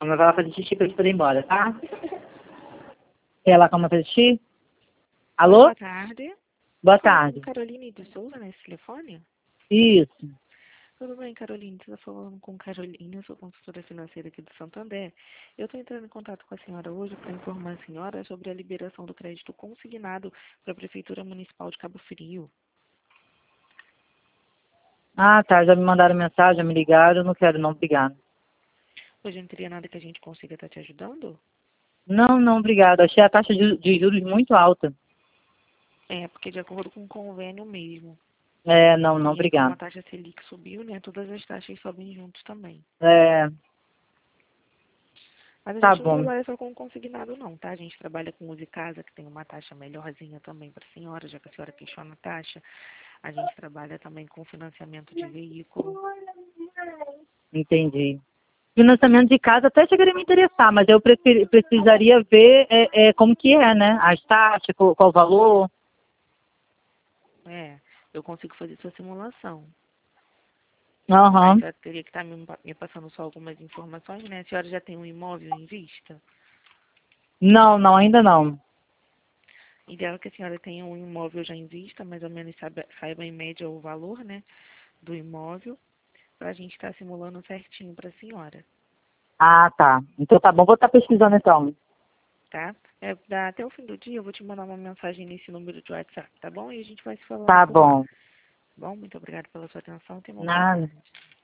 Mas vai lá fazer xixi pra gente poder ir embora, tá? Quer ir lá com a fazer xixi? Alô? Boa tarde. Boa Fala tarde. com Caroline de Souza nesse telefone? Isso. Tudo bem, Caroline? Você está falando com Caroline, eu sou consultora financeira aqui do Santander. Eu estou entrando em contato com a senhora hoje para informar a senhora sobre a liberação do crédito consignado para a Prefeitura Municipal de Cabo Frio. Ah, tá. Já me mandaram mensagem, já me ligaram. Não quero não, obrigado. Hoje não teria nada que a gente consiga estar te ajudando? Não, não, obrigado. Achei a taxa de juros muito alta. É, porque de acordo com o convênio mesmo. É, não, não, E como a obrigado. taxa Selic subiu, né, todas as taxas sobem juntos também. É, Mas a tá gente não bom. trabalha só com consignado não, tá? A gente trabalha com uso e casa, que tem uma taxa melhorzinha também para a senhora, já que a senhora questiona a taxa. A gente trabalha também com financiamento de veículo. Entendi. Financiamento de casa até chegaria a me interessar, mas eu precisaria ver como que é, né? As taxas, qual o valor. É, eu consigo fazer sua simulação. Aí a Aham. senhora teria que estar me passando só algumas informações, né? A senhora já tem um imóvel em vista? Não, não, ainda não. Ideal que a senhora tenha um imóvel já em vista, mais ou menos saiba em média o valor, né, do imóvel, para a gente estar simulando certinho para a senhora. Ah, tá. Então tá bom, vou estar pesquisando então. Tá? Até o fim do dia eu vou te mandar uma mensagem nesse número de WhatsApp, tá bom? E a gente vai se falando Tá por lá. bom. Bom, muito obrigada pela sua atenção. Tenha uma boa Nada. tarde.